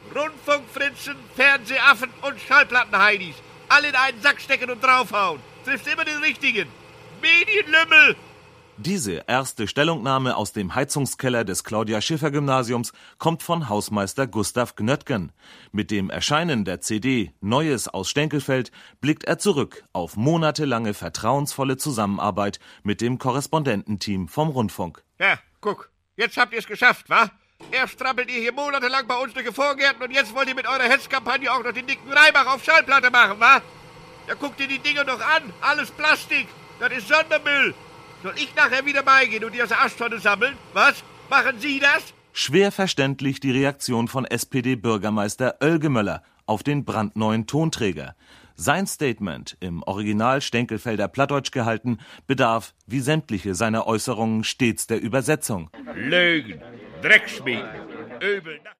Rundfunkfritzen, Fernsehaffen und Schallplattenheidis. Alle in einen Sack stecken und draufhauen. Triffst immer den Richtigen. Medienlümmel! Diese erste Stellungnahme aus dem Heizungskeller des Claudia-Schiffer-Gymnasiums kommt von Hausmeister Gustav Gnöttgen. Mit dem Erscheinen der CD Neues aus Stenkelfeld blickt er zurück auf monatelange vertrauensvolle Zusammenarbeit mit dem Korrespondententeam vom Rundfunk. Ja, guck, jetzt habt ihr es geschafft, wa? Erst trampelt ihr hier monatelang bei uns durch die Vorgärten und jetzt wollt ihr mit eurer Hetzkampagne auch noch den dicken Reibach auf Schallplatte machen, wa? Ja, guckt ihr die Dinger doch an, alles Plastik, das ist Sondermüll. Soll ich nachher wieder beigehen und die aus der Aschtonne sammeln? Was? Machen Sie das? Schwer verständlich die Reaktion von SPD-Bürgermeister Oelgemöller auf den brandneuen Tonträger. Sein Statement, im Original Stenkelfelder Plattdeutsch gehalten, bedarf, wie sämtliche seiner Äußerungen, stets der Übersetzung. Lügen, Dreckschmieden, Übel.